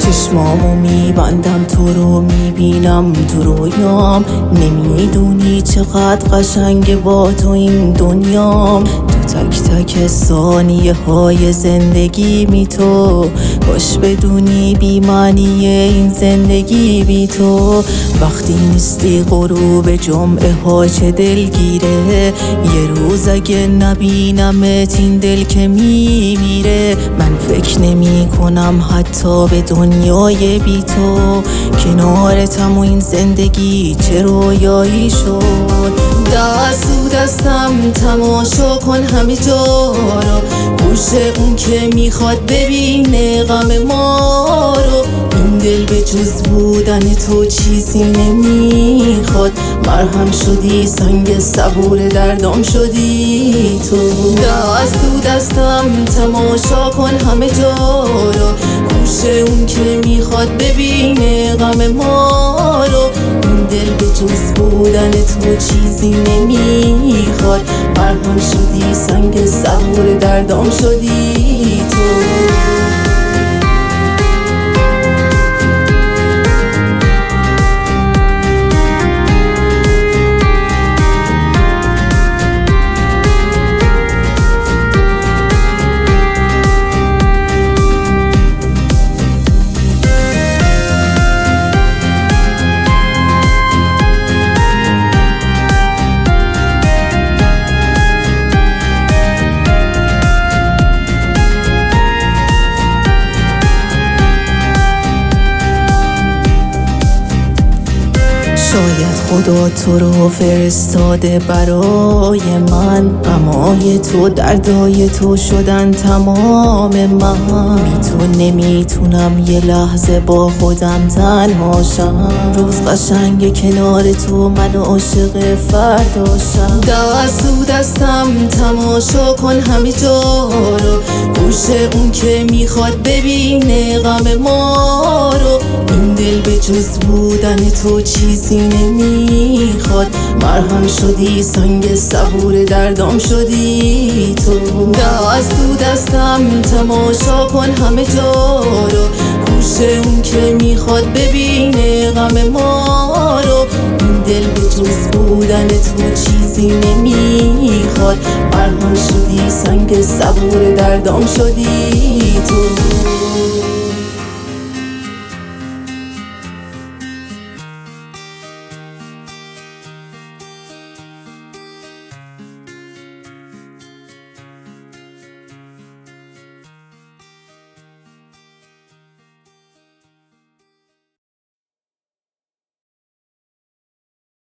چشمامو میبندم تو رو میبینم تو رویام، نمیدونی چقدر قشنگ با تو این دنیام. تو تک تک ثانیه های زندگی می تو، باش بدونی بی معنی این زندگی بی تو. وقتی نیستی غروب جمعه ها چه دلگیره، یه روز اگه نبینمت این دل که میمیره. من فکر نمی کنم حتی به دنیای بی تو، کنارتم و این زندگی چه رویایی شد. دست تو دستم تماشا کن همه جا رو، گوش اون که میخواد ببینه غم ما رو. این دل به جز بودن تو چیزی نمیخواد، مرهم شدی سنگ صبور دردام شدی تو. دست تو دستم تماشا کن همه جا رو، گوش اون که میخواد ببینه غم ما رو. این دل به جز بودن تو چیزی نمیخواد، مرهم شدی سنگ صبور دردام شدی تو. شاید خدا تو رو فرستاده برای من، غمای تو دردای تو شدن تمام من. بی تو نمیتونم یه لحظه با خودم تنها شم، روز قشنگ کنار تو من عاشق فرداشم. دست تو دستم تماشا کن همه جا رو، گوش اون که میخواد ببینه غم ما رو. این دل به جز بودن تو چیزی نمیخواد، مرهم شدی سنگ صبور دردام شدی تو. دست تو دستم تماشا کن همه جا رو، گوش اون که میخواد ببینه غم ما رو. این دل به جز بودن تو چیزی نمیخواد، مرهم شدی سنگ صبور دردام شدی تو.